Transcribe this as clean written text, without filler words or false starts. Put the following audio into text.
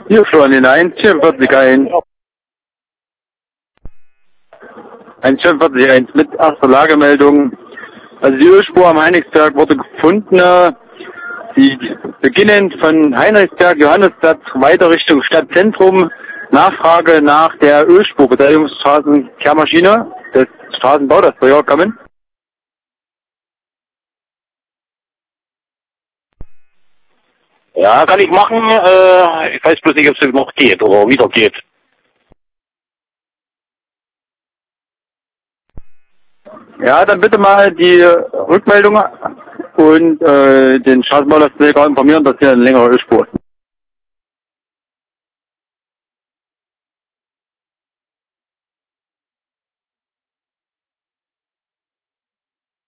Hier schon in 144 144 mit erster Lagemeldung. Also die Ölspur am Heinrichsberg wurde gefunden. Die beginnend von Heinrichsberg, Johannesplatz, weiter Richtung Stadtzentrum. Nachfrage nach der Ölspur, Beteiligungsstraßenkehrmaschine des Straßenbau, das soll ja kommen. Ja, kann ich machen. Ich weiß bloß nicht, ob es noch geht oder wieder geht. Ja, dann bitte mal die Rückmeldung und den Straßenbauleiter informieren, dass hier eine längere Ölspur ist.